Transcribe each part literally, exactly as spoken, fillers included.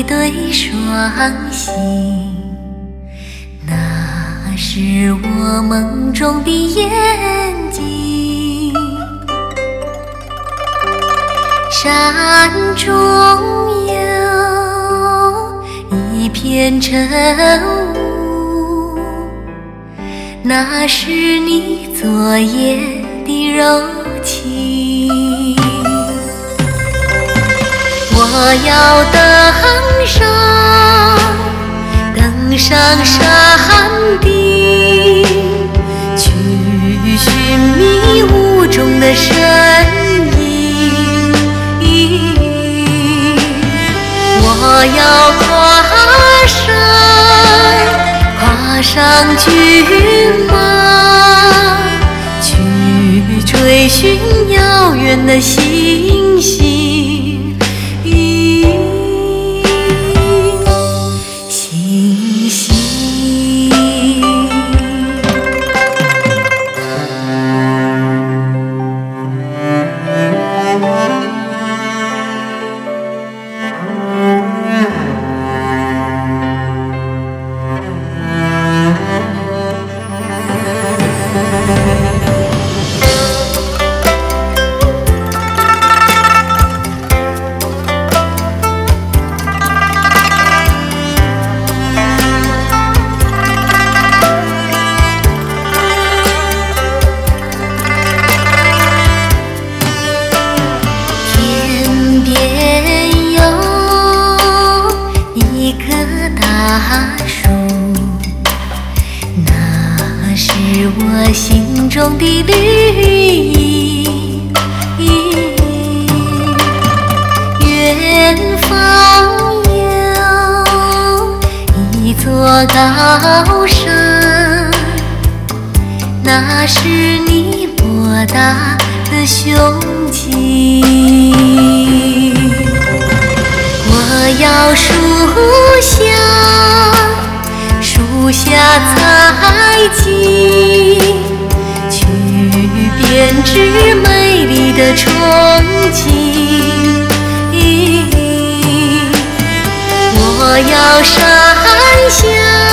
对双星，那是我梦中的眼睛。山中有一片晨雾，那是你昨夜的柔情。我要登上登上山顶，去寻觅雾中的身影。我要跨山跨上骏马，去追寻遥远的星星。大树，那是我心中的绿意。远方有一座高山，那是你博大的胸襟。我要树下树下采集，去编织美丽的憧憬。我要山下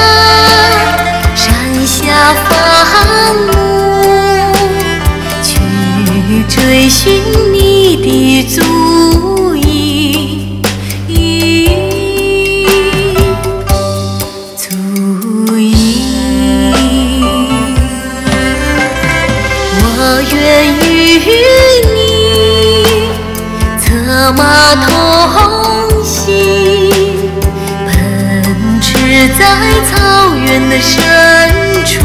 山下放牧，去追寻你的足印。我愿与你策马同行，奔驰在草原的深处。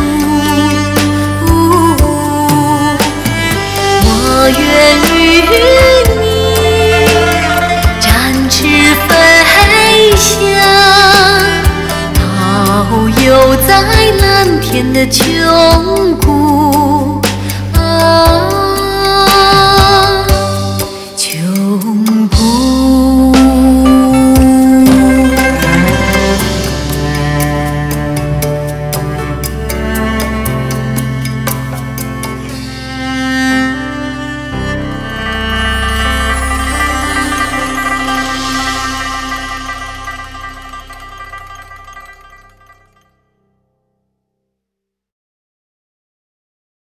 我愿与你展翅飞翔，遨游在蓝天的穹谷。